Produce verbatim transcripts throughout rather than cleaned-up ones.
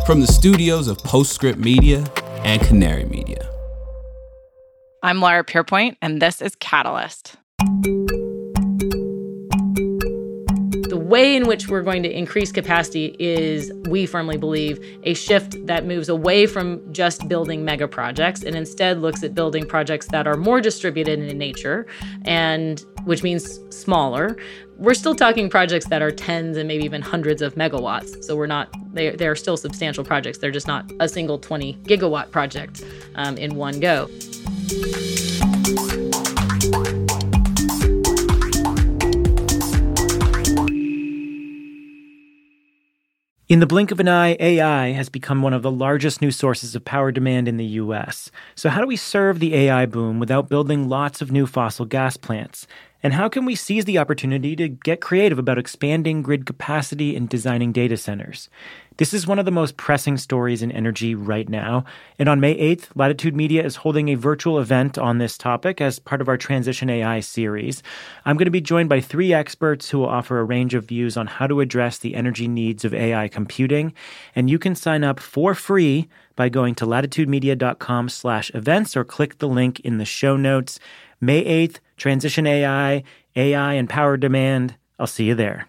From the studios of Postscript Media and Canary Media. I'm Laura Pierpoint, and this is Catalyst. The way in which we're going to increase capacity is, we firmly believe, a shift that moves away from just building mega projects and instead looks at building projects that are more distributed in nature, and which means smaller. We're still talking projects that are tens and maybe even hundreds of megawatts. So we're not, they, they're still substantial projects. They're just not a single twenty gigawatt project um, in one go. In the blink of an eye, A I has become one of the largest new sources of power demand in the U S. So how do we serve the A I boom without building lots of new fossil gas plants? And how can we seize the opportunity to get creative about expanding grid capacity and designing data centers? This is one of the most pressing stories in energy right now. And on May eighth, Latitude Media is holding a virtual event on this topic as part of our Transition A I series. I'm going to be joined by three experts who will offer a range of views on how to address the energy needs of A I computing. And you can sign up for free by going to latitudemedia.com slash events or click the link in the show notes. May eighth, Transition A I, A I and Power Demand. I'll see you there.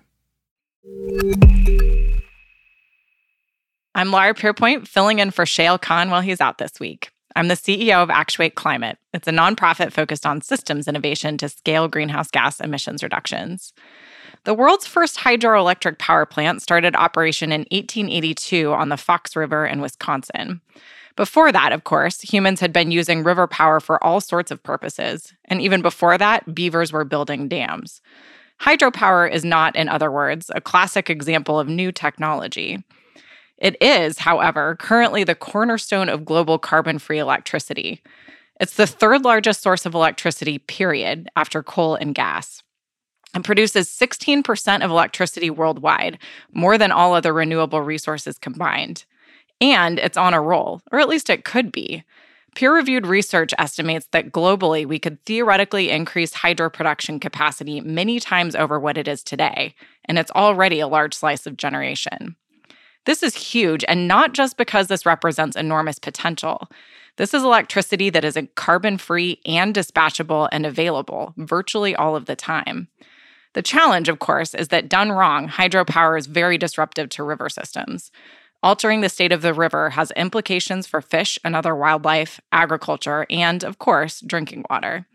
I'm Laura Pierpoint, filling in for Shayle Khan while he's out this week. I'm the C E O of Actuate Climate. It's a nonprofit focused on systems innovation to scale greenhouse gas emissions reductions. The world's first hydroelectric power plant started operation in eighteen eighty-two on the Fox River in Wisconsin. Before that, of course, humans had been using river power for all sorts of purposes. And even before that, beavers were building dams. Hydropower is not, in other words, a classic example of new technology. It is, however, currently the cornerstone of global carbon-free electricity. It's the third largest source of electricity, period, after coal and gas. It produces sixteen percent of electricity worldwide, more than all other renewable resources combined. And it's on a roll, or at least it could be. Peer-reviewed research estimates that globally we could theoretically increase hydro production capacity many times over what it is today, and it's already a large slice of generation. This is huge, and not just because this represents enormous potential. This is electricity that is carbon-free and dispatchable and available virtually all of the time. The challenge, of course, is that done wrong, hydropower is very disruptive to river systems. Altering the state of the river has implications for fish and other wildlife, agriculture, and, of course, drinking water.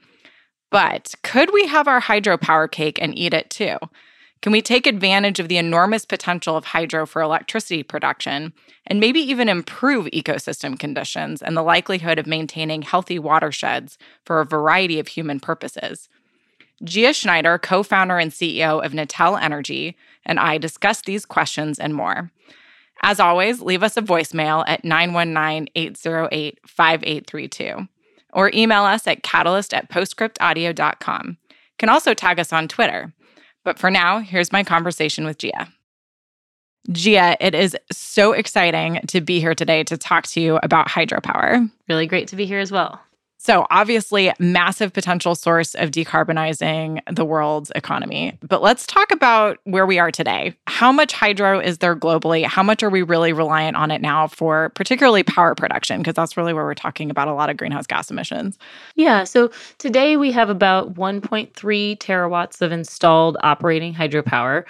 But could we have our hydropower cake and eat it too? Can we take advantage of the enormous potential of hydro for electricity production and maybe even improve ecosystem conditions and the likelihood of maintaining healthy watersheds for a variety of human purposes? Gia Schneider, co-founder and C E O of Natel Energy, and I discuss these questions and more. As always, leave us a voicemail at nine one nine, eight zero eight, five eight three two or email us at catalyst at postscript audio dot com. You can also tag us on Twitter. But for now, here's my conversation with Gia. Gia, it is so exciting to be here today to talk to you about hydropower. Really great to be here as well. So obviously, massive potential source of decarbonizing the world's economy. But let's talk about where we are today. How much hydro is there globally? How much are we really reliant on it now for particularly power production? Because that's really where we're talking about a lot of greenhouse gas emissions. Yeah, so today we have about one point three terawatts of installed operating hydropower.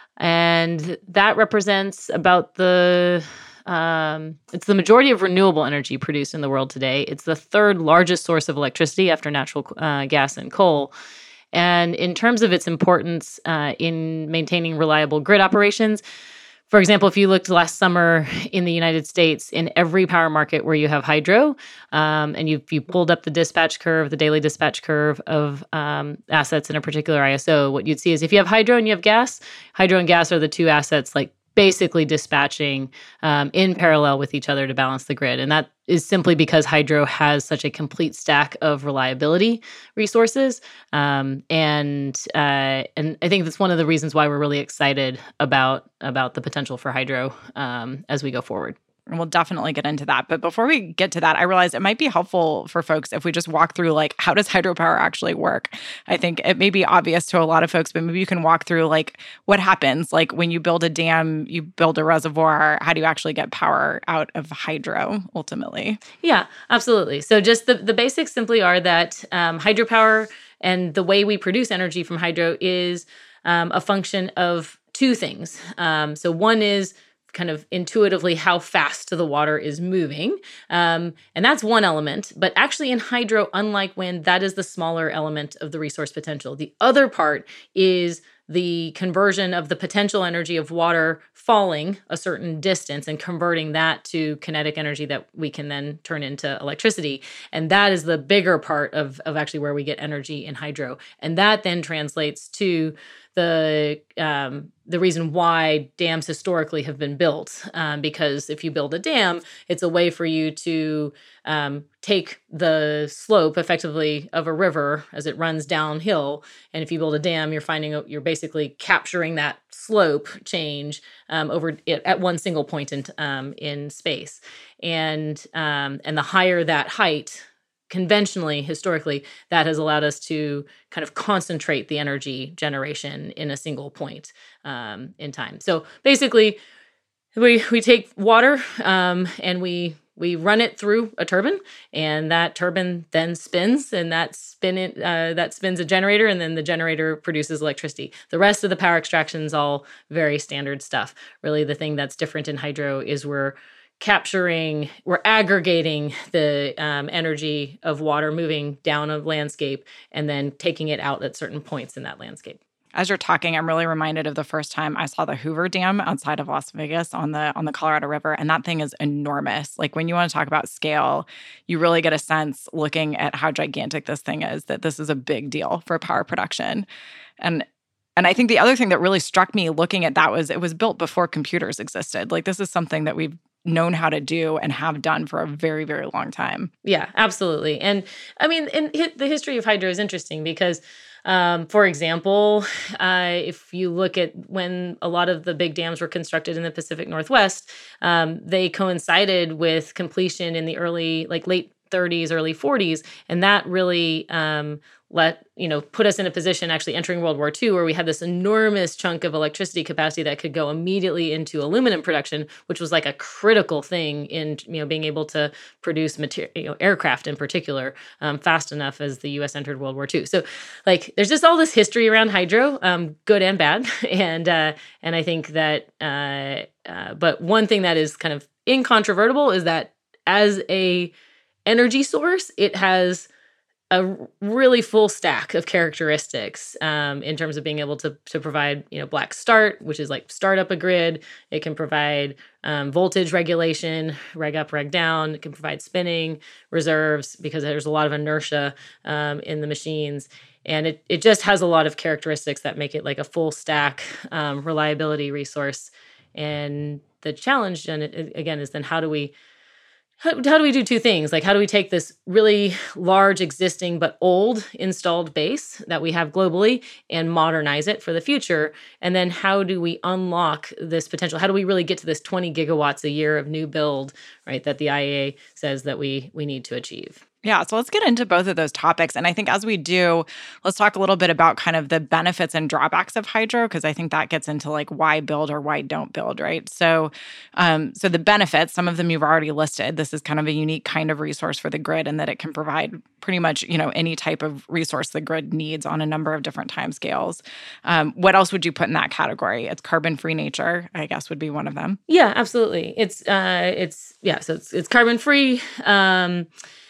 And that represents about the... Um, it's the majority of renewable energy produced in the world today. It's the third largest source of electricity after natural uh, gas and coal. And in terms of its importance uh, in maintaining reliable grid operations, for example, if you looked last summer in the United States, in every power market where you have hydro, um, and you you pulled up the dispatch curve, the daily dispatch curve of um, assets in a particular I S O, what you'd see is if you have hydro and you have gas, hydro and gas are the two assets like basically dispatching um, in parallel with each other to balance the grid. And that is simply because hydro has such a complete stack of reliability resources. Um, and uh, and I think that's one of the reasons why we're really excited about, about the potential for hydro um, as we go forward. And we'll definitely get into that. But before we get to that, I realized it might be helpful for folks if we just walk through, like, how does hydropower actually work? I think it may be obvious to a lot of folks, but maybe you can walk through, like, what happens. Like, when you build a dam, you build a reservoir, how do you actually get power out of hydro, ultimately? Yeah, absolutely. So just the, the basics simply are that um, hydropower and the way we produce energy from hydro is um, a function of two things. Um, so one is kind of intuitively how fast the water is moving. Um, and that's one element. But actually in hydro, unlike wind, that is the smaller element of the resource potential. The other part is the conversion of the potential energy of water falling a certain distance and converting that to kinetic energy that we can then turn into electricity. And that is the bigger part of, of actually where we get energy in hydro. And that then translates to the um, the reason why dams historically have been built. Um, because if you build a dam, it's a way for you to um, take the slope effectively of a river as it runs downhill. And if you build a dam, you're finding you're basically capturing that slope change um, over it at one single point in um, in space. And um, and the higher that height, conventionally, historically, that has allowed us to kind of concentrate the energy generation in a single point um, in time. So basically, we we take water um, and we we run it through a turbine, and that turbine then spins, and that spin it, uh, that spins a generator, and then the generator produces electricity. The rest of the power extraction is all very standard stuff. Really, the thing that's different in hydro is we're capturing, we're aggregating the um, energy of water moving down a landscape and then taking it out at certain points in that landscape. As you're talking, I'm really reminded of the first time I saw the Hoover Dam outside of Las Vegas on the on the Colorado River, and that thing is enormous. Like, when you want to talk about scale, you really get a sense looking at how gigantic this thing is that this is a big deal for power production. And And I think the other thing that really struck me looking at that was it was built before computers existed. Like, this is something that we've known how to do and have done for a very, very long time. Yeah, absolutely. And I mean, and the history of hydro is interesting because, um, for example, uh, if you look at when a lot of the big dams were constructed in the Pacific Northwest, um, they coincided with completion in the early, like late thirties, early forties. And that really um, let, you know, put us in a position actually entering World War Two where we had this enormous chunk of electricity capacity that could go immediately into aluminum production, which was like a critical thing in, you know, being able to produce material, you know, aircraft in particular, um, fast enough as the U S entered World War Two. So like, there's just all this history around hydro, um, good and bad. and, uh, and I think that, uh, uh, but one thing that is kind of incontrovertible is that as a energy source, it has a really full stack of characteristics um, in terms of being able to to provide, you know, black start, which is like start up a grid. It can provide um, voltage regulation, reg up, reg down. It can provide spinning reserves because there's a lot of inertia um, in the machines. And it it just has a lot of characteristics that make it like a full stack um, reliability resource. And the challenge, and it, again, is then how do we How, how do we do two things? Like, how do we take this really large existing but old installed base that we have globally and modernize it for the future? And then how do we unlock this potential? How do we really get to this twenty gigawatts a year of new build, right, that the I E A says that we we need to achieve? Yeah, so let's get into both of those topics. And I think as we do, let's talk a little bit about kind of the benefits and drawbacks of hydro, because I think that gets into like why build or why don't build, right? So um, so the benefits, some of them you've already listed. This is kind of a unique kind of resource for the grid in that it can provide pretty much, you know, any type of resource the grid needs on a number of different timescales. Um, what else would you put in that category? It's carbon-free nature, I guess, would be one of them. Yeah, absolutely. It's, uh, it's yeah, so it's, it's carbon-free. Um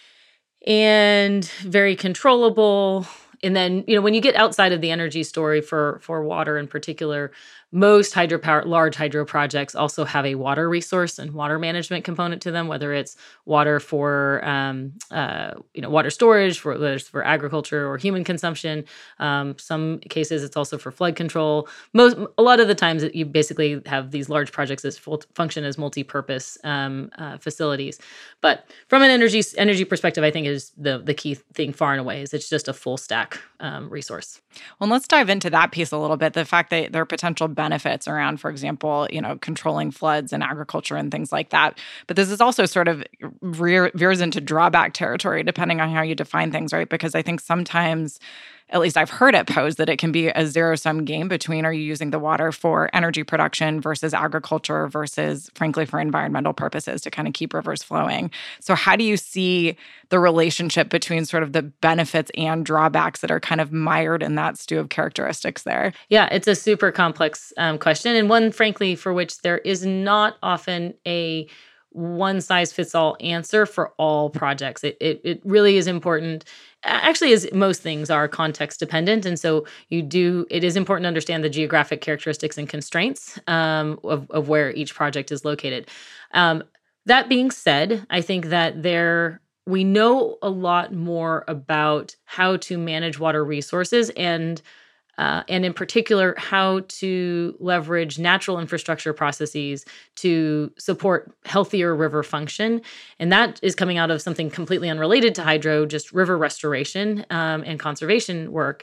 And very controllable. And then, you know, when you get outside of the energy story for for water in particular, most hydropower, large hydro projects also have a water resource and water management component to them, whether it's water for, um, uh, you know, water storage, for whether it's for agriculture or human consumption. Um, some cases, it's also for flood control. Most, a lot of the times, you basically have these large projects that full, function as multi-purpose um, uh, facilities. But from an energy energy perspective, I think is the the key thing far and away is it's just a full stack um, resource. Well, let's dive into that piece a little bit. The fact that there are potential benefits benefits around, for example, you know, controlling floods and agriculture and things like that. But this is also sort of rear, veers into drawback territory, depending on how you define things, right? Because I think sometimes, at least I've heard it posed, that it can be a zero-sum game between, are you using the water for energy production versus agriculture versus, frankly, for environmental purposes to kind of keep rivers flowing. So how do you see the relationship between sort of the benefits and drawbacks that are kind of mired in that stew of characteristics there? Yeah, it's a super complex um, question, and one, frankly, for which there is not often a one-size-fits-all answer for all projects. It, it it really is important, actually, as most things are, context dependent. And so you do, it is important to understand the geographic characteristics and constraints um, of, of where each project is located. Um, that being said, I think that there, we know a lot more about how to manage water resources and Uh, and in particular, how to leverage natural infrastructure processes to support healthier river function. And that is coming out of something completely unrelated to hydro, just river restoration um, and conservation work.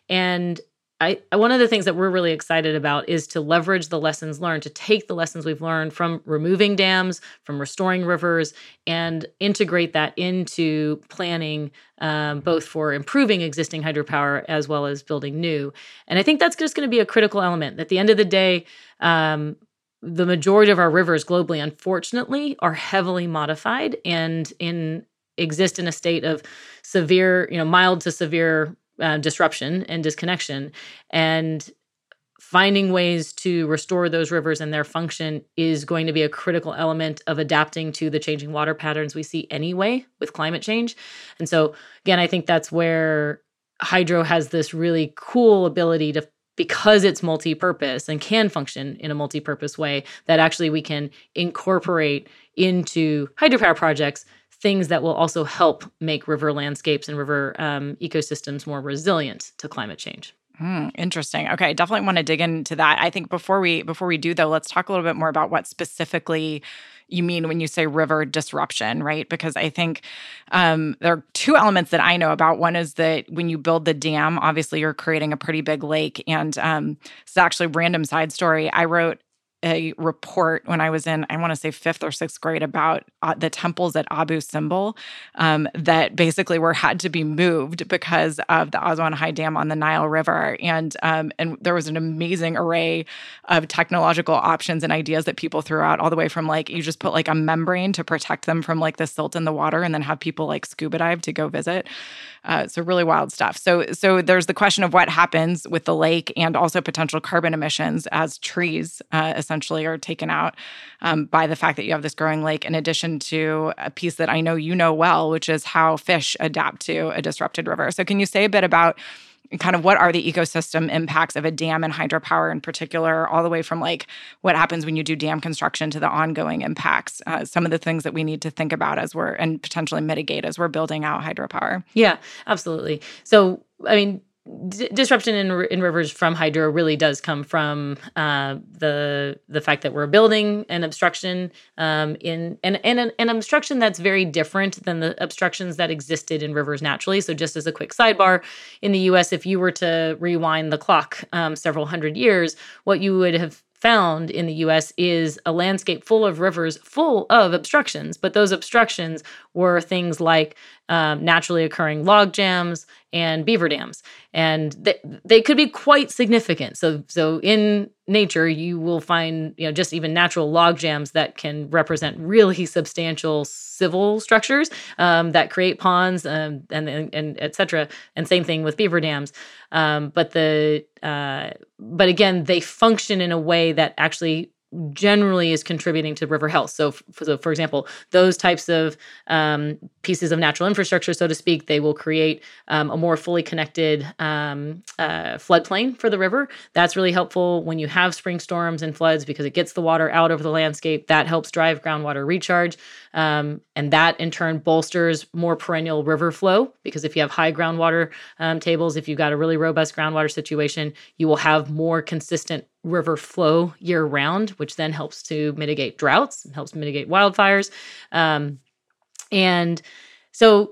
And I, one of the things that we're really excited about is to leverage the lessons learned, to take the lessons we've learned from removing dams, from restoring rivers, and integrate that into planning, um, both for improving existing hydropower as well as building new. And I think that's just going to be a critical element. At the end of the day, um, the majority of our rivers globally, unfortunately, are heavily modified and in exist in a state of severe, you know, mild to severe Uh, disruption and disconnection, and finding ways to restore those rivers and their function is going to be a critical element of adapting to the changing water patterns we see anyway with climate change. And so, again, I think that's where hydro has this really cool ability to, because it's multi-purpose and can function in a multi-purpose way, that actually we can incorporate into hydropower projects things that will also help make river landscapes and river um, ecosystems more resilient to climate change. Hmm, interesting. Okay, definitely want to dig into that. I think before we before we do, though, let's talk a little bit more about what specifically you mean when you say river disruption, right? Because I think um, there are two elements that I know about. One is that when you build the dam, obviously you're creating a pretty big lake. And um, it's actually a random side story. I wrote a report when I was in, I want to say fifth or sixth grade, about uh, the temples at Abu Simbel um, that basically were had to be moved because of the Aswan High Dam on the Nile River. And um, and there was an amazing array of technological options and ideas that people threw out, all the way from like, you just put like a membrane to protect them from like the silt in the water and then have people like scuba dive to go visit. Uh, so really wild stuff. So so there's the question of what happens with the lake and also potential carbon emissions as trees uh, essentially are taken out um, by the fact that you have this growing lake, in addition to a piece that I know you know well, which is how fish adapt to a disrupted river. So can you say a bit about kind of what are the ecosystem impacts of a dam and hydropower in particular, all the way from like what happens when you do dam construction to the ongoing impacts, uh, some of the things that we need to think about as we're, and potentially mitigate as we're building out hydropower? Yeah, absolutely. So, I mean, D- disruption in, in rivers from hydro really does come from uh, the the fact that we're building an obstruction um, in and, and an, an obstruction that's very different than the obstructions that existed in rivers naturally. So just as a quick sidebar, in the U S, if you were to rewind the clock um, several hundred years, what you would have found in the U S is a landscape full of rivers full of obstructions. But those obstructions were things like um, naturally occurring log jams and beaver dams. And they, they could be quite significant. So so in nature, you will find, you know, just even natural log jams that can represent really substantial civil structures um, that create ponds um, and, and, and et cetera. And same thing with beaver dams. Um, but the uh, but again, they function in a way that actually generally is contributing to river health. So, f- so for example, those types of um, pieces of natural infrastructure, so to speak, they will create um, a more fully connected um, uh, floodplain for the river. That's really helpful when you have spring storms and floods because it gets the water out over the landscape. That helps drive groundwater recharge. Um, and that in turn bolsters more perennial river flow because if you have high groundwater um, tables, if you've got a really robust groundwater situation, you will have more consistent river flow year round, which then helps to mitigate droughts, helps mitigate wildfires. Um, and so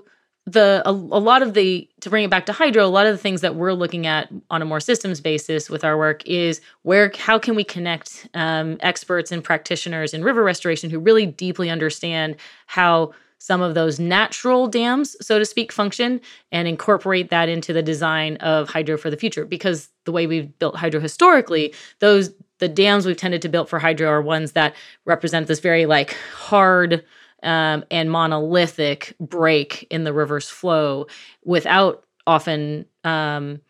the a, a lot of the, to bring it back to hydro, a lot of the things that we're looking at on a more systems basis with our work is where, how can we connect um, experts and practitioners in river restoration who really deeply understand how some of those natural dams, so to speak, function, and incorporate that into the design of hydro for the future. Because the way we've built hydro historically, those the dams we've tended to build for hydro are ones that represent this very like hard um, and monolithic break in the river's flow without often um,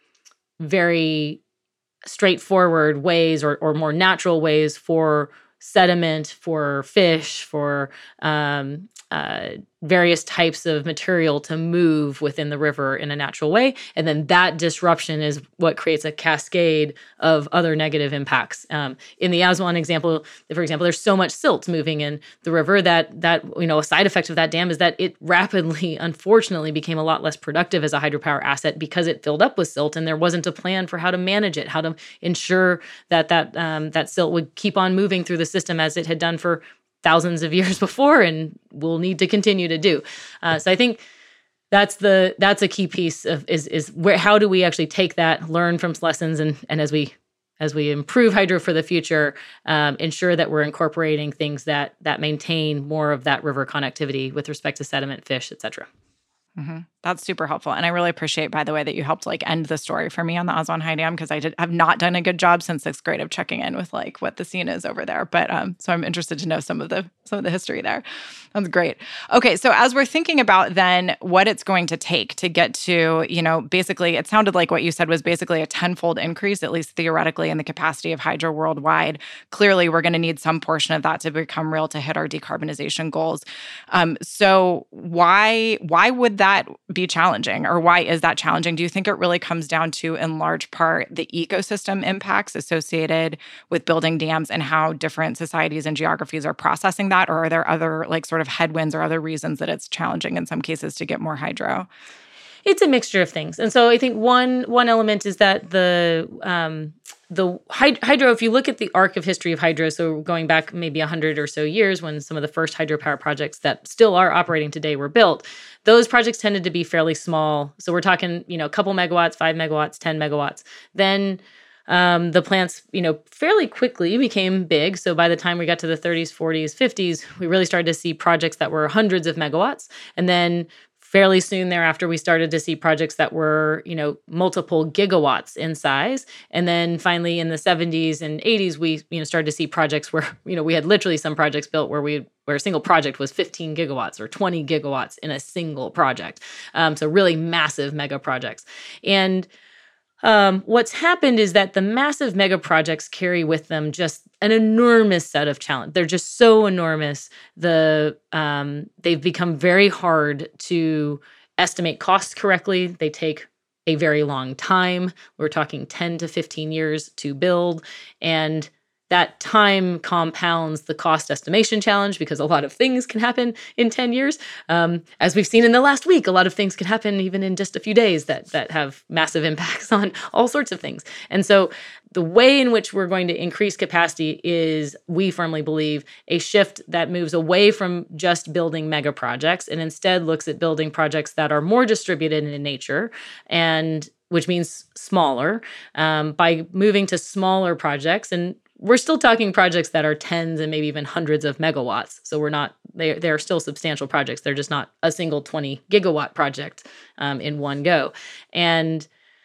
very straightforward ways or, or more natural ways for sediment, for fish, for um, uh, various types of material to move within the river in a natural way. And then that disruption is what creates a cascade of other negative impacts. Um, in the Aswan example, for example, there's so much silt moving in the river that, that you know, a side effect of that dam is that it rapidly, unfortunately, became a lot less productive as a hydropower asset because it filled up with silt and there wasn't a plan for how to manage it, how to ensure that that, um, that silt would keep on moving through the system as it had done for thousands of years before and will need to continue to do. Uh, so I think that's the that's a key piece of is is where how do we actually take that, learn from lessons, and and as we as we improve hydro for the future, um, ensure that we're incorporating things that that maintain more of that river connectivity with respect to sediment, fish, et cetera. Mm-hmm. That's super helpful. And I really appreciate, by the way, that you helped like end the story for me on the Aswan High Dam, because I did, have not done a good job since sixth grade of checking in with like what the scene is over there. But um, so I'm interested to know some of the some of the history there. That's great. Okay, so as we're thinking about then what it's going to take to get to, you know, basically it sounded like what you said was basically a tenfold increase, at least theoretically, in the capacity of hydro worldwide. Clearly, we're going to need some portion of that to become real to hit our decarbonization goals. Um, so why why would that be challenging, or why is that challenging? Do you think it really comes down to, in large part, the ecosystem impacts associated with building dams and how different societies and geographies are processing that? Or are there other like sort of headwinds or other reasons that it's challenging in some cases to get more hydro? It's a mixture of things. And so I think one one element is that the um, the hydro, if you look at the arc of history of hydro, so going back maybe one hundred or so years when some of the first hydropower projects that still are operating today were built, those projects tended to be fairly small. So we're talking, you know, a couple megawatts, five megawatts, ten megawatts. Then um, the plants, you know, fairly quickly became big. So by the time we got to the thirties, forties, fifties, we really started to see projects that were hundreds of megawatts. And then fairly soon thereafter, we started to see projects that were, you know, multiple gigawatts in size. And then finally in the seventies and eighties, we, you know, started to see projects where, you know, we had literally some projects built where we where a single project was fifteen gigawatts or twenty gigawatts in a single project. Um, so really massive mega projects. And Um, what's happened is that the massive mega projects carry with them just an enormous set of challenge. They're just so enormous. The um, they've become very hard to estimate costs correctly. They take a very long time. We're talking ten to fifteen years to build, and that time compounds the cost estimation challenge because a lot of things can happen in ten years. Um, as we've seen in the last week, a lot of things can happen even in just a few days that that have massive impacts on all sorts of things. And so the way in which we're going to increase capacity is, we firmly believe, a shift that moves away from just building mega projects and instead looks at building projects that are more distributed in nature, and which means smaller, um, by moving to smaller projects. And we're still talking projects that are tens and maybe even hundreds of megawatts. So we're not, they they are still substantial projects. They're just not a single twenty gigawatt project um, in one go. And,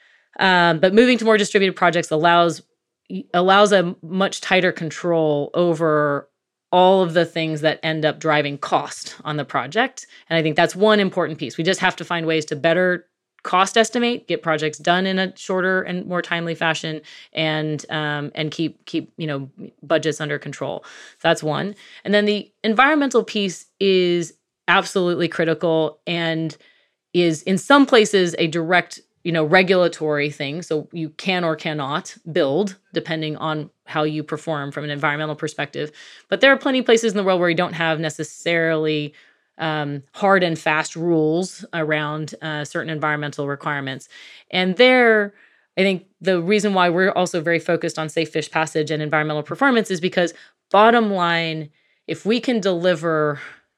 um, but moving to more distributed projects allows, allows a much tighter control over all of the things that end up driving cost on the project. And I think that's one important piece. We just have to find ways to better cost estimate, get projects done in a shorter and more timely fashion, and um, and keep keep you know budgets under control. So that's one. And then the environmental piece is absolutely critical and is in some places a direct you know regulatory thing. So you can or cannot build depending on how you perform from an environmental perspective. But there are plenty of places in the world where you don't have necessarily Um, hard and fast rules around uh, certain environmental requirements. And there, I think the reason why we're also very focused on safe fish passage and environmental performance is because, bottom line, if we can deliver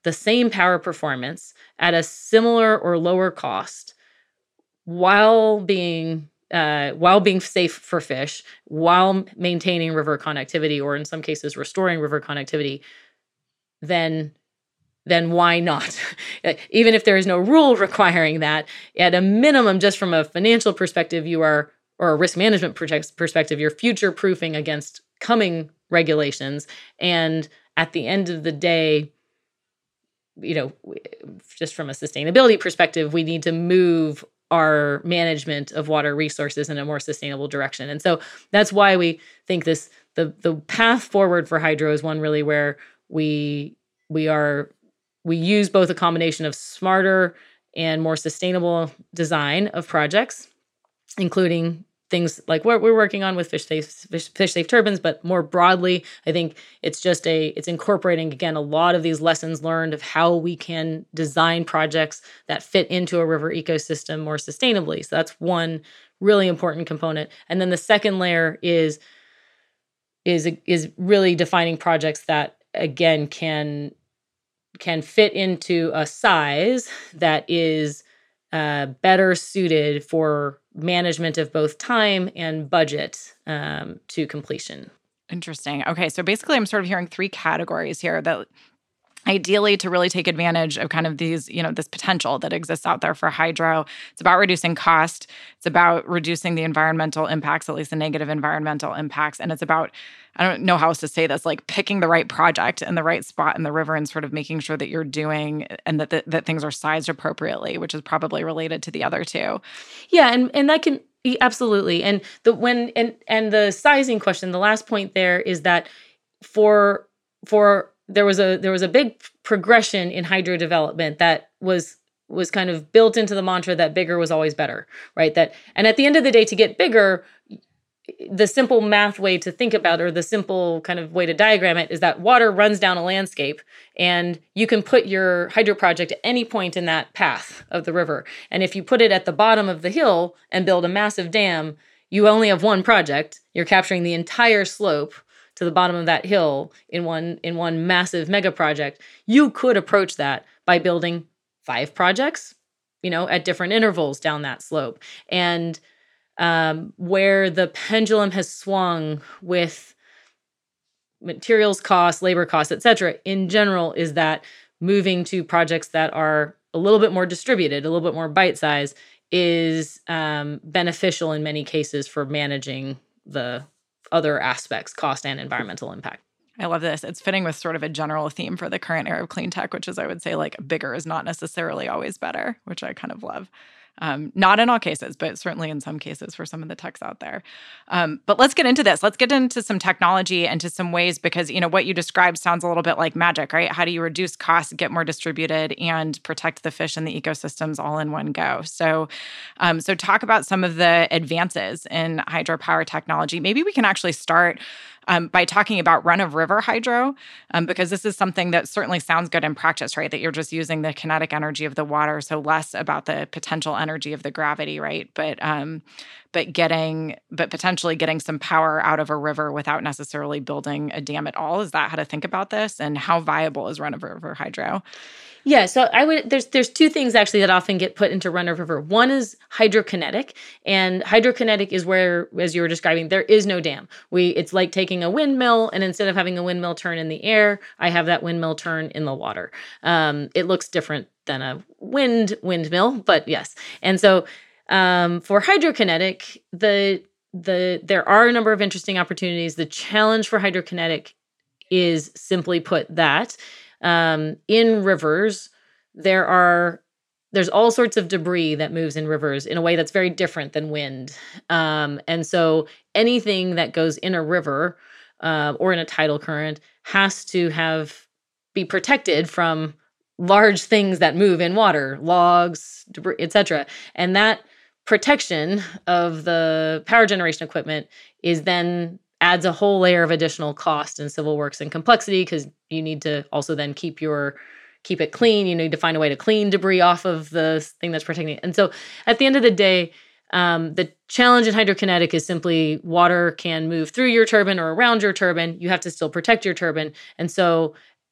the same power performance at a similar or lower cost while being uh, while being safe for fish, while maintaining river connectivity, or in some cases restoring river connectivity, then then why not? Even if there is no rule requiring that, at a minimum, just from a financial perspective, you are, or a risk management perspective, you're future-proofing against coming regulations. And at the end of the day, you know, just from a sustainability perspective, we need to move our management of water resources in a more sustainable direction. And so that's why we think this the the path forward for hydro is one really where we we are we use both a combination of smarter and more sustainable design of projects, including things like what we're working on with fish safe fish, fish safe turbines, but more broadly, I think it's just a it's incorporating again a lot of these lessons learned of how we can design projects that fit into a river ecosystem more sustainably. So that's one really important component. And then the second layer is is is really defining projects that again can can fit into a size that is uh, better suited for management of both time and budget um, to completion. Interesting. Okay, so basically I'm sort of hearing three categories here that ideally to really take advantage of kind of these, you know, this potential that exists out there for hydro. It's about reducing cost. It's about reducing the environmental impacts, at least the negative environmental impacts. And it's about, I don't know how else to say this, like picking the right project and the right spot in the river and sort of making sure that you're doing and that, that, that things are sized appropriately, which is probably related to the other two. Yeah, and, and that can absolutely. And the when and and the sizing question, the last point there is that for for there was a there was a big progression in hydro development that was was kind of built into the mantra that bigger was always better, right? That and at the end of the day, to get bigger, the simple math way to think about, or the simple kind of way to diagram it, is that water runs down a landscape, and you can put your hydro project at any point in that path of the river. And if you put it at the bottom of the hill and build a massive dam, you only have one project. You're capturing the entire slope to the bottom of that hill in one in one massive mega project. You could approach that by building five projects, you know, at different intervals down that slope. And um, where the pendulum has swung with materials costs, labor costs, et cetera, in general, is that moving to projects that are a little bit more distributed, a little bit more bite-sized, is um, beneficial in many cases for managing the other aspects, cost and environmental impact. I love this. It's fitting with sort of a general theme for the current era of clean tech, which is, I would say, like bigger is not necessarily always better, which I kind of love. Um, not in all cases, but certainly in some cases for some of the techs out there. Um, but let's get into this. Let's get into some technology and to some ways, because, you know, what you described sounds a little bit like magic, right? How do you reduce costs, get more distributed, and protect the fish and the ecosystems all in one go? So, um, so talk about some of the advances in hydropower technology. Maybe we can actually start Um, by talking about run-of-river hydro, um, because this is something that certainly sounds good in practice, right? That you're just using the kinetic energy of the water, so less about the potential energy of the gravity, right? But um, but getting, but potentially getting some power out of a river without necessarily building a dam at all. Is that how to think about this? And how viable is run-of-river hydro? Yeah, so I would there's there's two things actually that often get put into run-of-river. One is hydrokinetic, and hydrokinetic is where, as you were describing, there is no dam. We it's like taking a windmill, and instead of having a windmill turn in the air, I have that windmill turn in the water. Um, it looks different than a wind windmill, but yes. And so um, for hydrokinetic, the the there are a number of interesting opportunities. The challenge for hydrokinetic is, simply put, that Um, in rivers, there are there's all sorts of debris that moves in rivers in a way that's very different than wind. Um, and so anything that goes in a river uh, or in a tidal current has to have be protected from large things that move in water, logs, debris, et cetera. And that protection of the power generation equipment is then adds a whole layer of additional cost and civil works and complexity, because you need to also then keep your keep it clean. You need to find a way to clean debris off of the thing that's protecting it. And so at the end of the day, um, the challenge in hydrokinetic is simply water can move through your turbine or around your turbine. You have to still protect your turbine. And so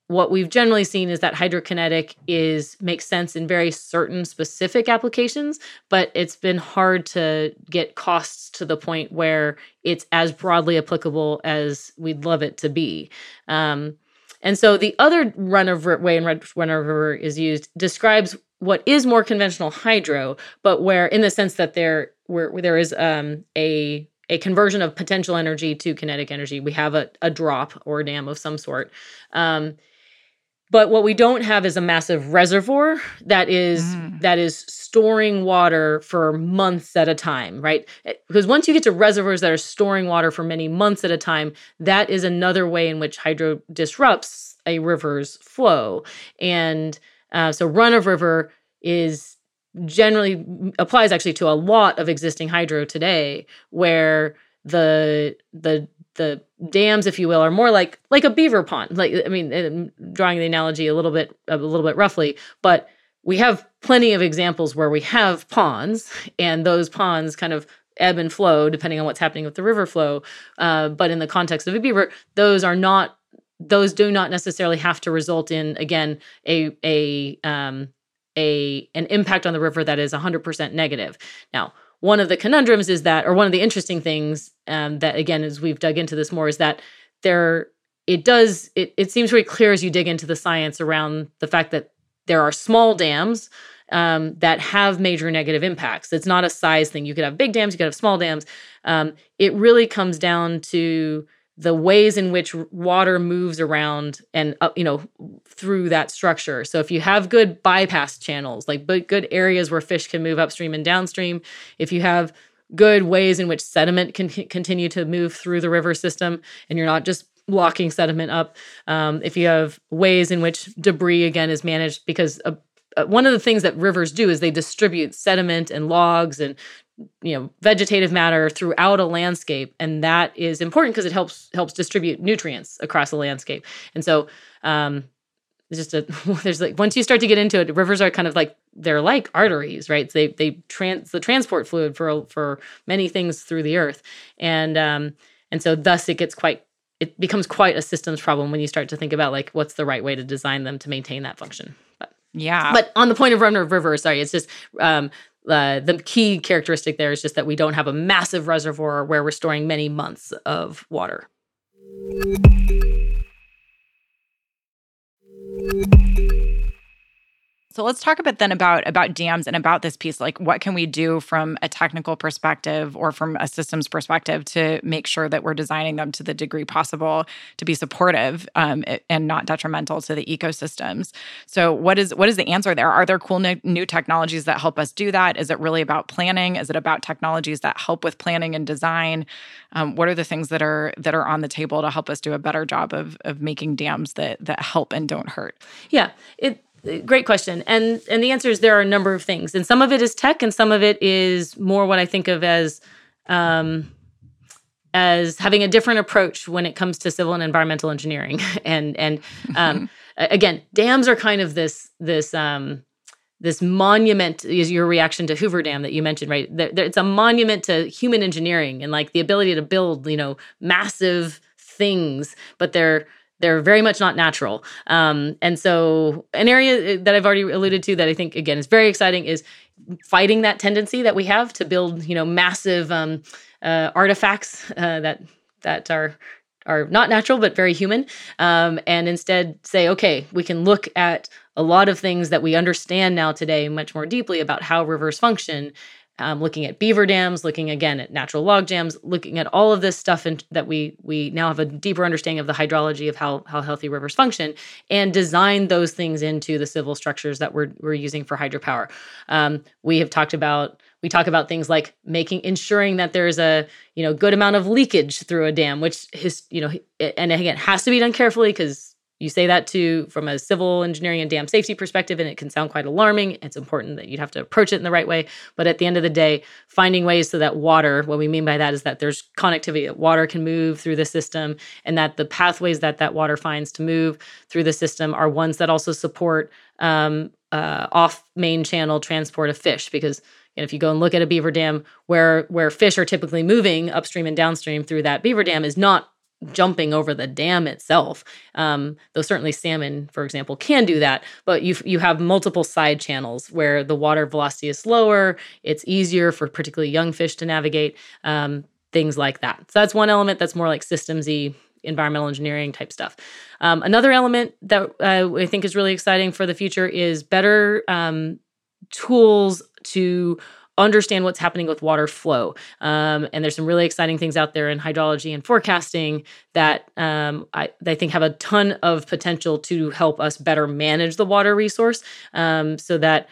what we've generally seen is that hydrokinetic is makes sense in very certain specific applications, but it's been hard to get costs to the point where it's as broadly applicable as we'd love it to be. Um, and so the other run-of-way in run-of-river is used describes what is more conventional hydro, but where in the sense that there where, where there is um, a a conversion of potential energy to kinetic energy. We have a, a drop or a dam of some sort. Um, But what we don't have is a massive reservoir that is mm. that is storing water for months at a time, right? Because once you get to reservoirs that are storing water for many months at a time, that is another way in which hydro disrupts a river's flow. And uh, so run-of-river is generally applies actually to a lot of existing hydro today, where the the the dams, if you will, are more like like a beaver pond. Like, I mean, I'm drawing the analogy a little bit a little bit roughly, but we have plenty of examples where we have ponds, and those ponds kind of ebb and flow depending on what's happening with the river flow. Uh, but in the context of a beaver, those are not those do not necessarily have to result in, again, a a um, a an impact on the river that is one hundred percent negative. Now, one of the conundrums is that, or one of the interesting things um, that, again, as we've dug into this more, is that there, it does, it, it seems very clear as you dig into the science around the fact that there are small dams um, that have major negative impacts. It's not a size thing. You could have big dams, you could have small dams. Um, it really comes down to the ways in which water moves around and, uh, you know, through that structure. So if you have good bypass channels, like good areas where fish can move upstream and downstream, if you have good ways in which sediment can c- continue to move through the river system and you're not just locking sediment up, um, if you have ways in which debris, again, is managed, because uh, uh, one of the things that rivers do is they distribute sediment and logs and you know, vegetative matter throughout a landscape. And that is important because it helps helps distribute nutrients across the landscape. And so um, just a, there's like, once you start to get into it, rivers are kind of like, they're like arteries, right? So they, they trans the transport fluid for, for many things through the earth. And, um, and so thus it gets quite, it becomes quite a systems problem when you start to think about like, what's the right way to design them to maintain that function. But yeah. But on the point of run-of-river, sorry, it's just, um, Uh, the key characteristic there is just that we don't have a massive reservoir where we're storing many months of water. So let's talk a bit then about, about dams and about this piece. Like, what can we do from a technical perspective or from a systems perspective to make sure that we're designing them to the degree possible to be supportive um, and not detrimental to the ecosystems? So what is what is the answer there? Are there cool new, new technologies that help us do that? Is it really about planning? Is it about technologies that help with planning and design? Um, what are the things that are that are on the table to help us do a better job of of making dams that that help and don't hurt? Yeah, it. Great question. And and the answer is there are a number of things. And some of it is tech and some of it is more what I think of as um, as having a different approach when it comes to civil and environmental engineering. and and um, again, dams are kind of this this um, this monument, is your reaction to Hoover Dam that you mentioned, right? It's a monument to human engineering and like the ability to build, you know, massive things, but they're They're very much not natural. Um, and so an area that I've already alluded to that I think, again, is very exciting is fighting that tendency that we have to build, you know, massive um, uh, artifacts uh, that that are are not natural, but very human. Um, and instead say, okay, we can look at a lot of things that we understand now today much more deeply about how rivers function. Um, looking at beaver dams, looking again at natural log jams, looking at all of this stuff and that we we now have a deeper understanding of the hydrology of how how healthy rivers function, and design those things into the civil structures that we're we're using for hydropower. Um, we have talked about we talk about things like making ensuring that there's a you know good amount of leakage through a dam, which is you know and again has to be done carefully because you say that to from a civil engineering and dam safety perspective, and it can sound quite alarming. It's important that you'd have to approach it in the right way. But at the end of the day, finding ways so that water, what we mean by that is that there's connectivity, that water can move through the system, and that the pathways that that water finds to move through the system are ones that also support um, uh, off main channel transport of fish. Because you know, if you go and look at a beaver dam, where where fish are typically moving upstream and downstream through that beaver dam is not jumping over the dam itself. Um, though certainly salmon, for example, can do that, but you you have multiple side channels where the water velocity is slower. It's easier for particularly young fish to navigate, um, things like that. So that's one element that's more like systems-y, environmental engineering type stuff. Um, another element that uh, I think is really exciting for the future is better um, tools to understand what's happening with water flow. Um, and there's some really exciting things out there in hydrology and forecasting that um, I, I think have a ton of potential to help us better manage the water resource, um, so that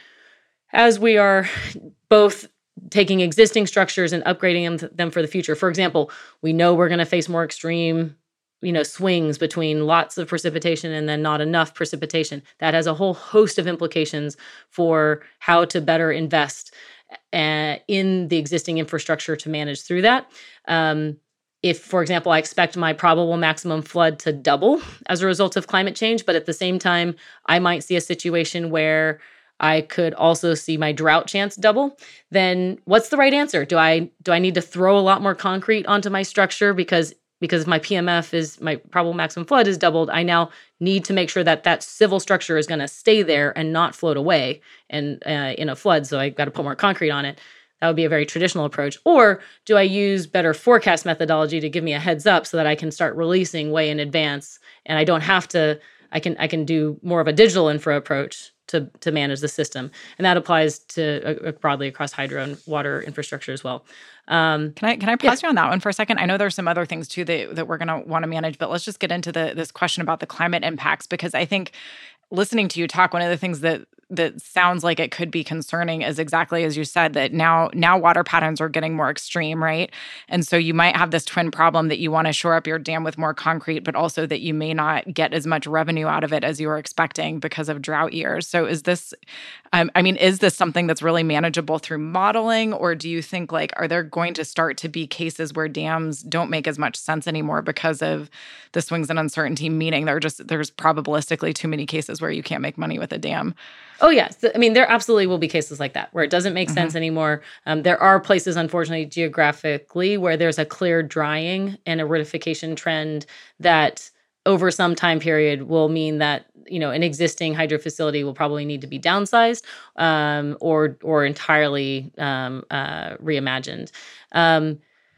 as we are both taking existing structures and upgrading them, them for the future. For example, we know we're going to face more extreme you know, swings between lots of precipitation and then not enough precipitation. That has a whole host of implications for how to better invest uh, in the existing infrastructure to manage through that. Um, if, for example, I expect my probable maximum flood to double as a result of climate change, but at the same time, I might see a situation where I could also see my drought chance double, then what's the right answer? Do I do I need to throw a lot more concrete onto my structure because because if my P M F is, my probable maximum flood is doubled, I now need to make sure that that civil structure is going to stay there and not float away and uh, in a flood, so I've got to put more concrete on it. That would be a very traditional approach. Or do I use better forecast methodology to give me a heads up so that I can start releasing way in advance and I don't have to, I can I can do more of a digital infra approach to to manage the system. And that applies to uh, broadly across hydro and water infrastructure as well. Um, can I can I pause yeah. you on that one for a second? I know there's some other things too that, that we're going to want to manage, but let's just get into the this question about the climate impacts, because I think listening to you talk, one of the things that that sounds like it could be concerning is exactly as you said, that now now water patterns are getting more extreme, right? And so you might have this twin problem that you want to shore up your dam with more concrete, but also that you may not get as much revenue out of it as you were expecting because of drought years. So is this, um, I mean, is this something that's really manageable through modeling, or do you think like, are there going to start to be cases where dams don't make as much sense anymore because of the swings and uncertainty, meaning there just there's probabilistically too many cases where you can't make money with a dam? Oh, yes. I mean, there absolutely will be cases like that where it doesn't make mm-hmm. sense anymore. Um, there are places, unfortunately, geographically, where there's a clear drying and aridification trend that over some time period will mean that, you know, an existing hydro facility will probably need to be downsized um, or or entirely um, uh, reimagined. Um,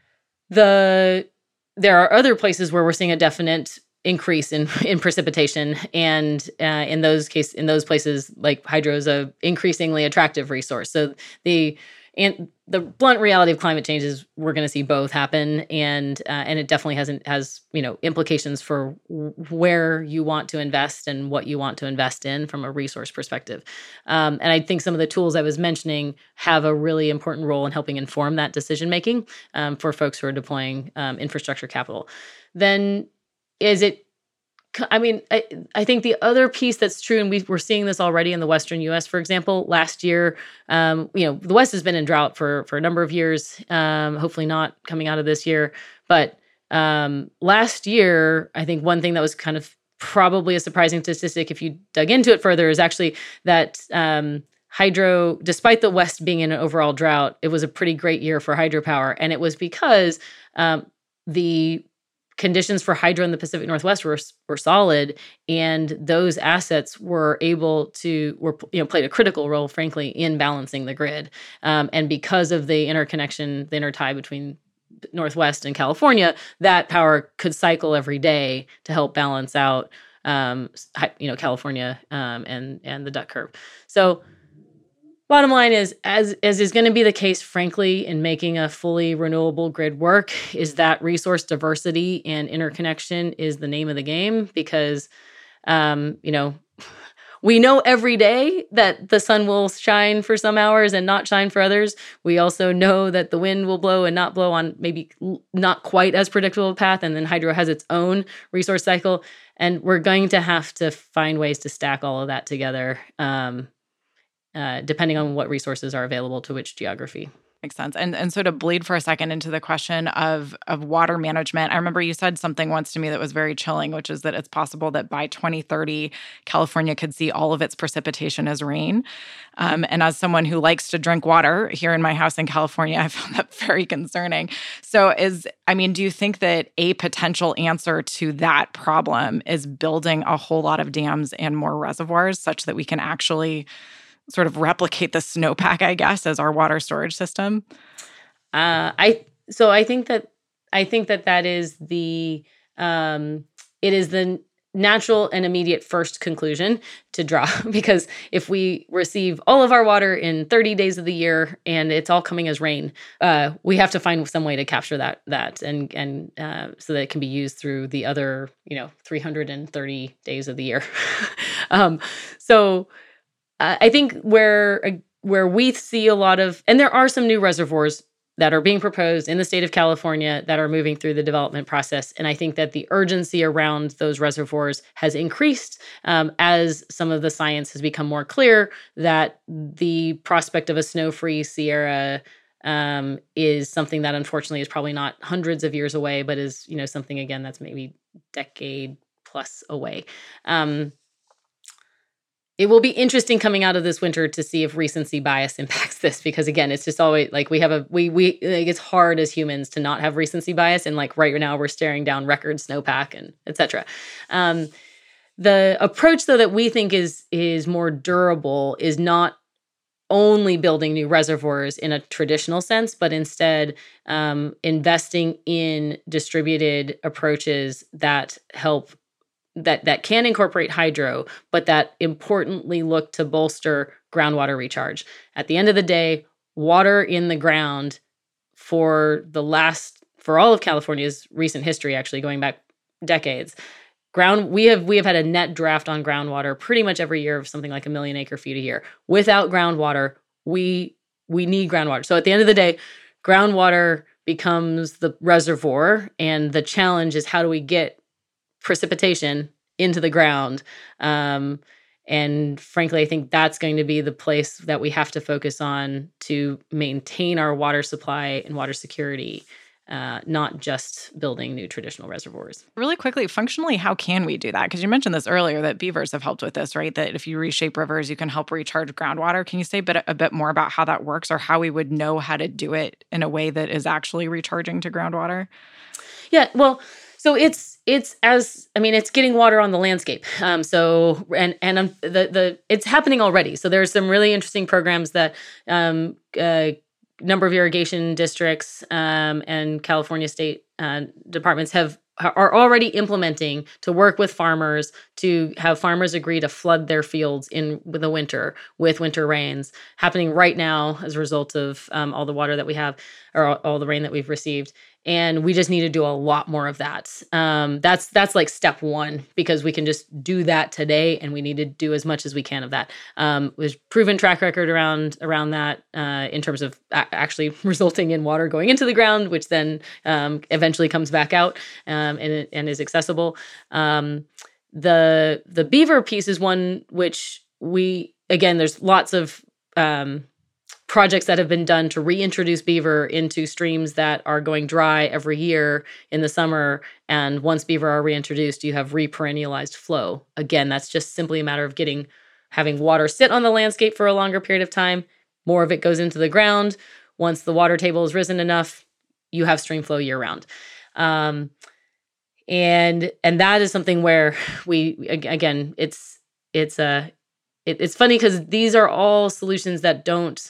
the there are other places where we're seeing a definite increase in in precipitation, and uh, in those case in those places, like hydro is a increasingly attractive resource. So the and the blunt reality of climate change is we're going to see both happen, and uh, and it definitely has has you know implications for w- where you want to invest and what you want to invest in from a resource perspective. Um, and I think some of the tools I was mentioning have a really important role in helping inform that decision making um, for folks who are deploying um, infrastructure capital. Then is it? I mean, I, I think the other piece that's true, and we, we're seeing this already in the Western U S, for example, last year, um, you know, the West has been in drought for, for a number of years, um, hopefully not coming out of this year. But um, last year, I think one thing that was kind of probably a surprising statistic, if you dug into it further, is actually that um, hydro, despite the West being in an overall drought, it was a pretty great year for hydropower. And it was because um, the conditions for hydro in the Pacific Northwest were were solid, and those assets were able to were you know played a critical role, frankly, in balancing the grid. Um, and because of the interconnection, the intertie between Northwest and California, that power could cycle every day to help balance out um, you know California um, and and the duck curve. So. Bottom line is, as, as is going to be the case, frankly, in making a fully renewable grid work, is that resource diversity and interconnection is the name of the game, because, um, you know, we know every day that the sun will shine for some hours and not shine for others. We also know that the wind will blow and not blow on maybe not quite as predictable a path, and then hydro has its own resource cycle, and we're going to have to find ways to stack all of that together, um, Uh, depending on what resources are available to which geography. Makes sense. And and so to bleed for a second into the question of of water management, I remember you said something once to me that was very chilling, which is that it's possible that by twenty thirty, California could see all of its precipitation as rain. Um, and as someone who likes to drink water here in my house in California, I found that very concerning. So is, I mean, do you think that a potential answer to that problem is building a whole lot of dams and more reservoirs such that we can actually sort of replicate the snowpack, I guess, as our water storage system? Uh, I so I think that I think that that is the um, it is the natural and immediate first conclusion to draw, because if we receive all of our water in thirty days of the year and it's all coming as rain, uh, we have to find some way to capture that that and and uh, so that it can be used through the other, you know, three hundred thirty days of the year. um, so. Uh, I think where uh, where we see a lot of, and there are some new reservoirs that are being proposed in the state of California that are moving through the development process. And I think that the urgency around those reservoirs has increased um, as some of the science has become more clear that the prospect of a snow-free Sierra um, is something that unfortunately is probably not hundreds of years away, but is, you know, something, again, that's maybe decade plus away. Um, It will be interesting coming out of this winter to see if recency bias impacts this, because again, it's just always like we have a we we like it's hard as humans to not have recency bias, and like right now we're staring down record snowpack and et cetera. Um, the approach though that we think is is more durable is not only building new reservoirs in a traditional sense, but instead um, investing in distributed approaches that help. that that can incorporate hydro, but that importantly look to bolster groundwater recharge. At the end of the day, water in the ground for the last, for all of California's recent history, actually going back decades, ground we have we have had a net draft on groundwater pretty much every year of something like a million acre feet a year. Without groundwater, we we need groundwater. So at the end of the day, groundwater becomes the reservoir, and the challenge is how do we get precipitation into the ground. Um, and frankly, I think that's going to be the place that we have to focus on to maintain our water supply and water security, uh, not just building new traditional reservoirs. Really quickly, functionally, how can we do that? Because you mentioned this earlier that beavers have helped with this, right? That if you reshape rivers, you can help recharge groundwater. Can you say a bit, a bit more about how that works, or how we would know how to do it in a way that is actually recharging to groundwater? Yeah, well, so it's it's as I mean it's getting water on the landscape. Um, so and and um, the the it's happening already. So there's some really interesting programs that um, uh, number of irrigation districts um, and California state uh, departments have are already implementing to work with farmers to have farmers agree to flood their fields in the winter with winter rains, happening right now as a result of um, all the water that we have, or all, all the rain that we've received. And we just need to do a lot more of that. Um, that's that's like step one, because we can just do that today, and we need to do as much as we can of that. Um, there's proven track record around around that uh, in terms of a- actually resulting in water going into the ground, which then um, eventually comes back out um, and and is accessible. Um, the the beaver piece is one which we again there's lots of um, projects that have been done to reintroduce beaver into streams that are going dry every year in the summer. And once beaver are reintroduced, you have reperennialized flow. Again, that's just simply a matter of getting, having water sit on the landscape for a longer period of time. More of it goes into the ground. Once the water table has risen enough, you have stream flow year round. Um, and, and that is something where we, again, it's, it's a, it, it's funny because these are all solutions that don't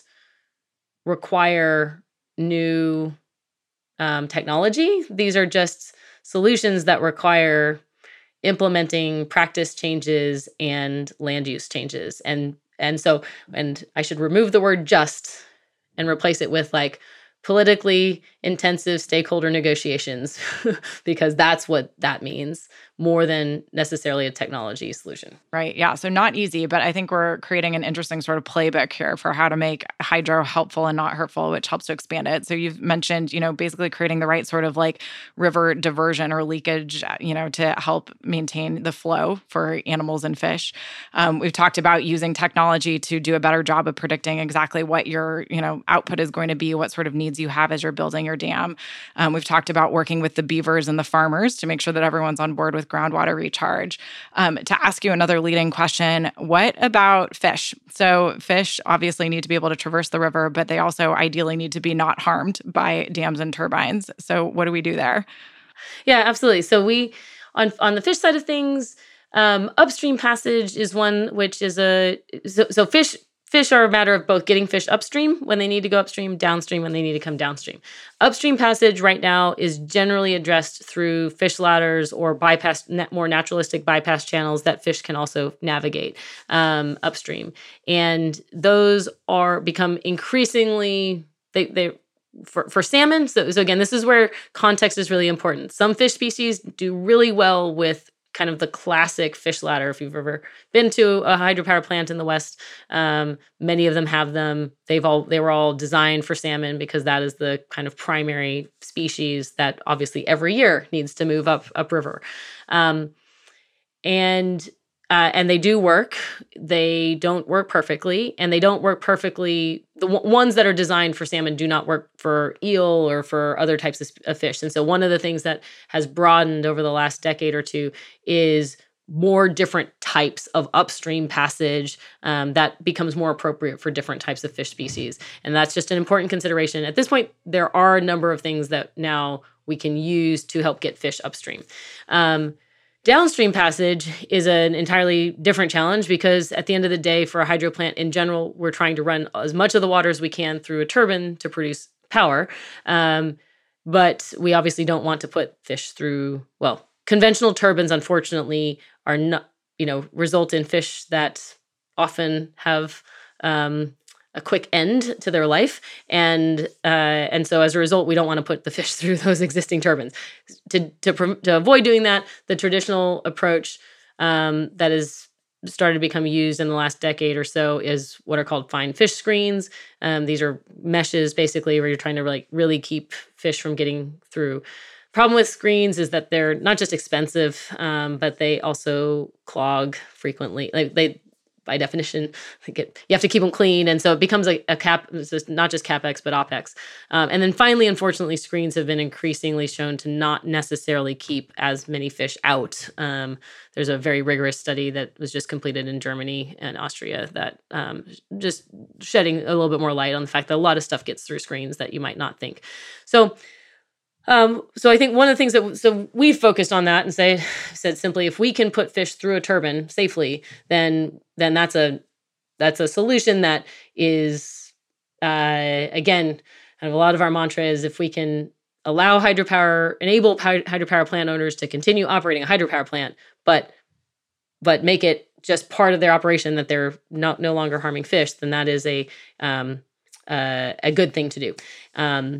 require new um, technology. These are just solutions that require implementing practice changes and land use changes. And and so, and I should remove the word just and replace it with like politically intensive stakeholder negotiations, because that's what that means. more than necessarily a technology solution. Right. Yeah. So not easy, but I think we're creating an interesting sort of playbook here for how to make hydro helpful and not hurtful, which helps to expand it. So you've mentioned, you know, basically creating the right sort of like river diversion or leakage, you know, to help maintain the flow for animals and fish. Um, we've talked about using technology to do a better job of predicting exactly what your, you know, output is going to be, what sort of needs you have as you're building your dam. Um, we've talked about working with the beavers and the farmers to make sure that everyone's on board with groundwater recharge. Um, to ask you another leading question, what about fish? So fish obviously need to be able to traverse the river, but they also ideally need to be not harmed by dams and turbines. So what do we do there? Yeah, absolutely. So we, on on the fish side of things, um, upstream passage is one which is a, so, so fish Fish are a matter of both getting fish upstream when they need to go upstream, downstream when they need to come downstream. Upstream passage right now is generally addressed through fish ladders or bypass, more naturalistic bypass channels that fish can also navigate um, upstream. And those are become increasingly, they, they for, for salmon, so, so again, this is where context is really important. Some fish species do really well with kind of the classic fish ladder. If you've ever been to a hydropower plant in the West, um, many of them have them. They've all they were all designed for salmon because that is the kind of primary species that obviously every year needs to move up upriver, um, and uh, and they do work. They don't work perfectly, and they don't work perfectly. The w- ones that are designed for salmon do not work for eel or for other types of, of fish. And so one of the things that has broadened over the last decade or two is more different types of upstream passage um, that becomes more appropriate for different types of fish species. And that's just an important consideration. At this point, there are a number of things that now we can use to help get fish upstream. Um, Downstream passage is an entirely different challenge because at the end of the day, for a hydro plant in general, we're trying to run as much of the water as we can through a turbine to produce power. Um, but we obviously don't want to put fish through, well, conventional turbines, unfortunately, are not, you know, result in fish that often have um, a quick end to their life. And uh, and so as a result, we don't want to put the fish through those existing turbines. To to, to avoid doing that, the traditional approach um, that has started to become used in the last decade or so is what are called fine fish screens. Um, these are meshes, basically, where you're trying to like really keep fish from getting through. Problem with screens is that they're not just expensive, um, but they also clog frequently. Like they, by definition, get, you have to keep them clean, and so it becomes a, a cap. It's just not just capex, but opex. Um, and then finally, unfortunately, screens have been increasingly shown to not necessarily keep as many fish out. Um, there's a very rigorous study that was just completed in Germany and Austria that um, just shedding a little bit more light on the fact that a lot of stuff gets through screens that you might not think. So. Um, so I think one of the things that, so we've focused on that and say, said simply, if we can put fish through a turbine safely, then, then that's a, that's a solution that is, uh, again, kind of a lot of our mantra is if we can allow hydropower, enable hydropower plant owners to continue operating a hydropower plant, but, but make it just part of their operation that they're not, no longer harming fish, then that is a, um, uh, a good thing to do. Um,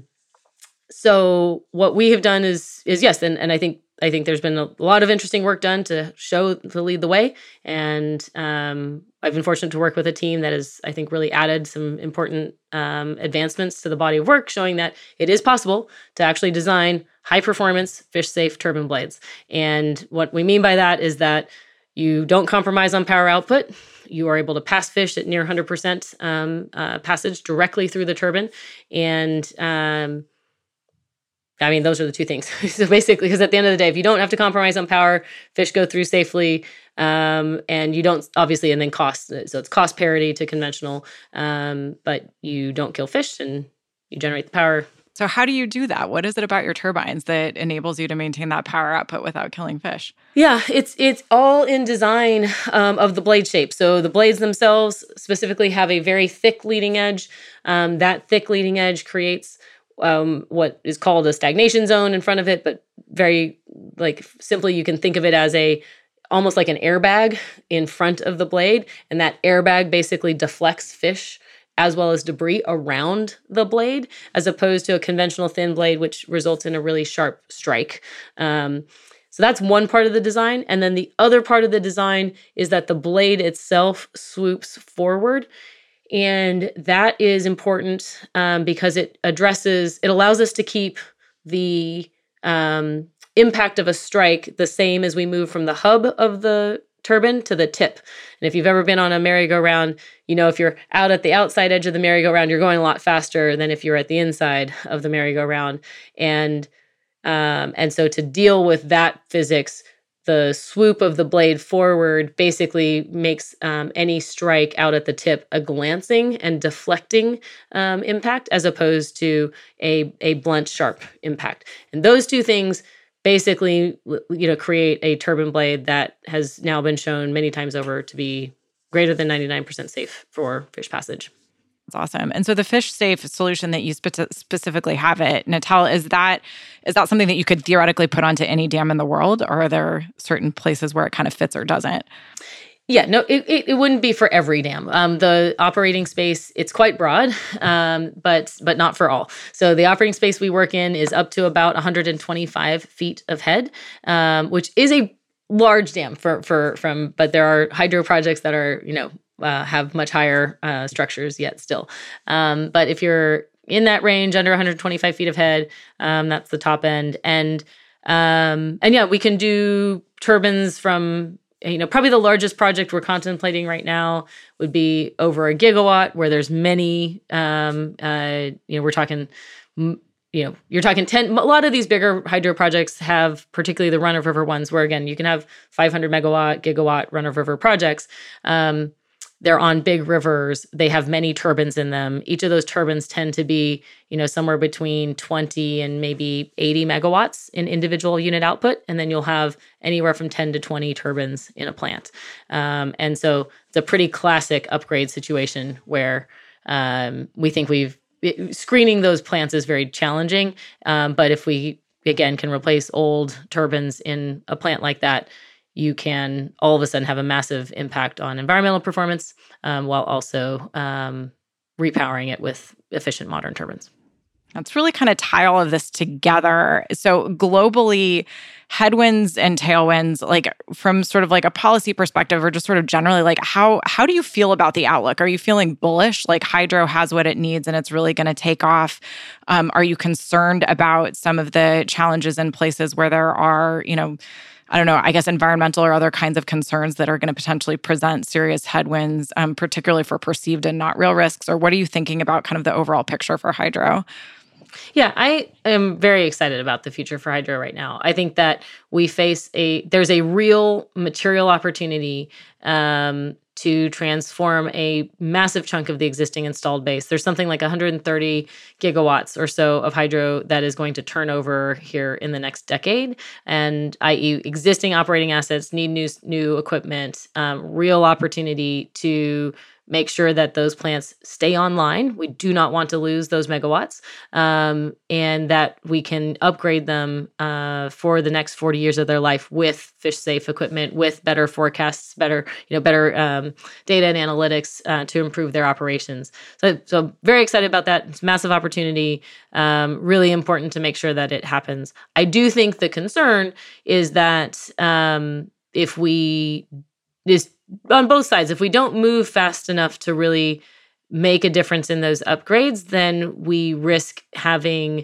So what we have done is is yes, and, and I think I think there's been a lot of interesting work done to show to lead the way, and um, I've been fortunate to work with a team that has I think really added some important um, advancements to the body of work, showing that it is possible to actually design high performance fish safe turbine blades. And what we mean by that is that you don't compromise on power output. You are able to pass fish at near one hundred percent um, uh, passage directly through the turbine, and um, I mean, those are the two things. So basically, because at the end of the day, if you don't have to compromise on power, fish go through safely, um, and you don't, obviously, and then cost. So it's cost parity to conventional, um, but you don't kill fish and you generate the power. So how do you do that? What is it about your turbines that enables you to maintain that power output without killing fish? Yeah, it's it's all in design um, of the blade shape. So the blades themselves specifically have a very thick leading edge. Um, that thick leading edge creates Um, what is called a stagnation zone in front of it, but very like simply you can think of it as a almost like an airbag in front of the blade, and that airbag basically deflects fish as well as debris around the blade, as opposed to a conventional thin blade, which results in a really sharp strike. Um, So that's one part of the design. And then the other part of the design is that the blade itself swoops forward. And that is important um, because it addresses, it allows us to keep the um, impact of a strike the same as we move from the hub of the turbine to the tip. And if you've ever been on a merry-go-round, you know, if you're out at the outside edge of the merry-go-round, you're going a lot faster than if you're at the inside of the merry-go-round. And um, and so to deal with that physics, the swoop of the blade forward basically makes um, any strike out at the tip a glancing and deflecting um, impact as opposed to a, a blunt, sharp impact. And those two things basically, you know, create a turbine blade that has now been shown many times over to be greater than ninety-nine percent safe for fish passage. That's awesome. And so the fish safe solution that you spe- specifically have at Natal, is that is that something that you could theoretically put onto any dam in the world, or are there certain places where it kind of fits or doesn't? Yeah, no, it, it, it wouldn't be for every dam. Um, the operating space, it's quite broad, um, but but not for all. So the operating space we work in is up to about one hundred twenty-five feet of head, um, which is a large dam for for from. But there are hydro projects that are, you know, uh, have much higher uh, structures yet still. Um, but if you're in that range, under one hundred twenty-five feet of head, um, that's the top end. And um, and yeah, we can do turbines from. You know, probably the largest project we're contemplating right now would be over a gigawatt, where there's many, um, uh, you know, we're talking, you know, you're talking ten, a lot of these bigger hydro projects have, particularly the run-of-river ones, where again, you can have five hundred megawatt, gigawatt run-of-river projects. Um, they're on big rivers. They have many turbines in them. Each of those turbines tend to be, you know, somewhere between twenty and maybe eighty megawatts in individual unit output. And then you'll have anywhere from ten to twenty turbines in a plant. Um, and so it's a pretty classic upgrade situation where um, we think we've, it, screening those plants is very challenging. Um, but if we, again, can replace old turbines in a plant like that, you can all of a sudden have a massive impact on environmental performance um, while also um, repowering it with efficient modern turbines. Let's really kind of tie all of this together. So globally, headwinds and tailwinds, like from sort of like a policy perspective, or just sort of generally, like how how do you feel about the outlook? Are you feeling bullish, like hydro has what it needs and it's really going to take off? Um, are you concerned about some of the challenges in places where there are, you know, I don't know, I guess environmental or other kinds of concerns that are going to potentially present serious headwinds, um, particularly for perceived and not real risks? Or what are you thinking about kind of the overall picture for hydro? Yeah, I am very excited about the future for hydro right now. I think that we face a, there's a real material opportunity um, to transform a massive chunk of the existing installed base. There's something like one hundred thirty gigawatts or so of hydro that is going to turn over here in the next decade. And that is existing operating assets need new, new equipment, um, real opportunity to make sure that those plants stay online. We do not want to lose those megawatts, um, and that we can upgrade them uh, for the next forty years of their life with fish safe equipment, with better forecasts, better you know better um, data and analytics uh, to improve their operations. So, so very excited about that. It's a massive opportunity. Um, really important to make sure that it happens. I do think the concern is that um, if we is on both sides, if we don't move fast enough to really make a difference in those upgrades, then we risk having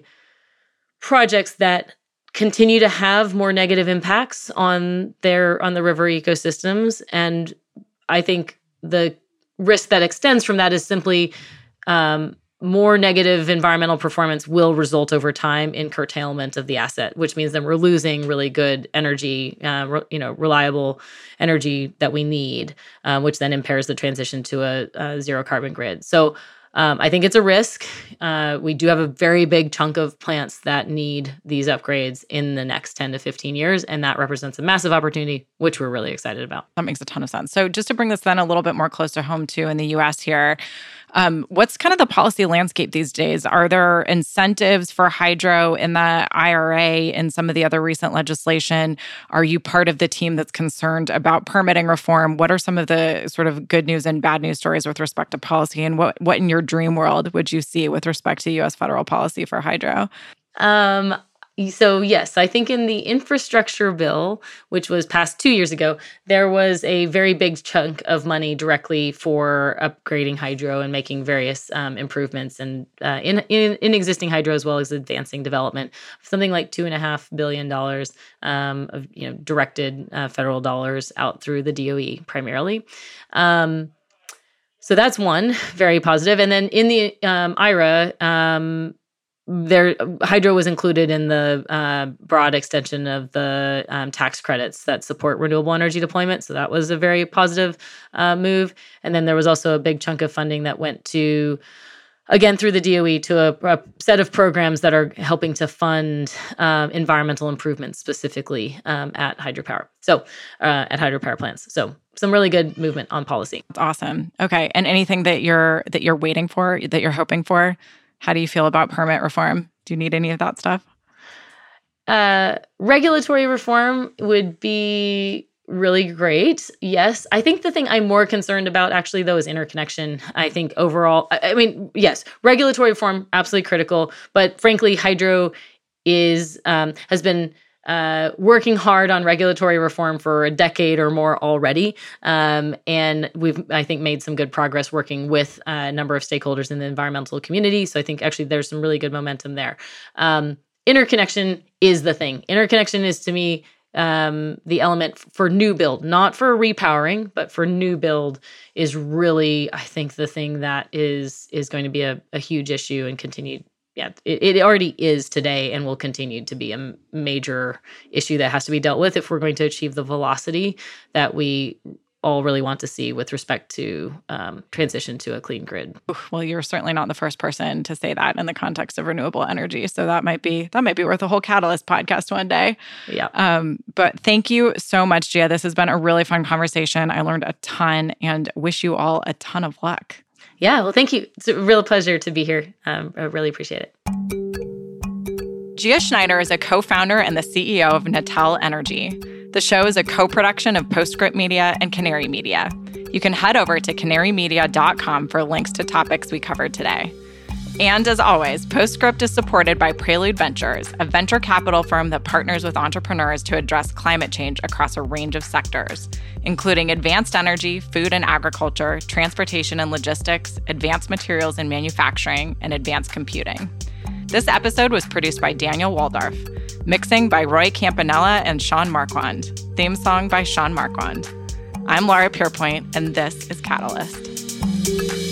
projects that continue to have more negative impacts on their on the river ecosystems. And I think the risk that extends from that is simply um, more negative environmental performance will result over time in curtailment of the asset, which means that we're losing really good energy, uh, re- you know, reliable energy that we need, uh, which then impairs the transition to a, a zero carbon grid. So um, I think it's a risk. Uh, we do have a very big chunk of plants that need these upgrades in the next ten to fifteen years, and that represents a massive opportunity, which we're really excited about. That makes a ton of sense. So just to bring this then a little bit more close to home too in the U S here, Um, what's kind of the policy landscape these days? Are there incentives for hydro in the I R A and some of the other recent legislation? Are you part of the team that's concerned about permitting reform? What are some of the sort of good news and bad news stories with respect to policy? And what, what in your dream world would you see with respect to U S federal policy for hydro? Um, So, yes, I think in the infrastructure bill, which was passed two years ago, there was a very big chunk of money directly for upgrading hydro and making various um, improvements and uh, in, in in existing hydro as well as advancing development. Something like two and a half billion dollars um, of you know directed uh, federal dollars out through the D O E primarily. Um, so that's one very positive. And then in the um, I R A. Um, There, hydro was included in the uh, broad extension of the um, tax credits that support renewable energy deployment. So that was a very positive uh, move. And then there was also a big chunk of funding that went to, again, through the D O E to a, a set of programs that are helping to fund um, environmental improvements specifically um, at hydropower. So uh, at hydropower plants. So some really good movement on policy. That's awesome. Okay. And anything that you're that you're waiting for, that you're hoping for? How do you feel about permit reform? Do you need any of that stuff? Uh, regulatory reform would be really great. Yes. I think the thing I'm more concerned about actually, though, is interconnection. I think overall, I, I mean, yes, regulatory reform, absolutely critical. But frankly, hydro is um, has been Uh, working hard on regulatory reform for a decade or more already. Um, and we've, I think, made some good progress working with uh, a number of stakeholders in the environmental community. So I think actually there's some really good momentum there. Um, interconnection is the thing. Interconnection is, to me, um, the element for new build, not for repowering, but for new build is really, I think, the thing that is is going to be a, a huge issue and continue. Yeah, it, it already is today and will continue to be a major issue that has to be dealt with if we're going to achieve the velocity that we all really want to see with respect to um, transition to a clean grid. Well, you're certainly not the first person to say that in the context of renewable energy. So that might be that might be worth a whole Catalyst podcast one day. Yeah. Um, but thank you so much, Gia. This has been a really fun conversation. I learned a ton and wish you all a ton of luck. Yeah, well, thank you. It's a real pleasure to be here. Um, I really appreciate it. Gia Schneider is a co-founder and the C E O of Natel Energy. The show is a co-production of Postscript Media and Canary Media. You can head over to canary media dot com for links to topics we covered today. And as always, Postscript is supported by Prelude Ventures, a venture capital firm that partners with entrepreneurs to address climate change across a range of sectors, including advanced energy, food and agriculture, transportation and logistics, advanced materials and manufacturing, and advanced computing. This episode was produced by Daniel Waldorf, mixing by Roy Campanella and Sean Marquand, theme song by Sean Marquand. I'm Laura Pierpoint, and this is Catalyst.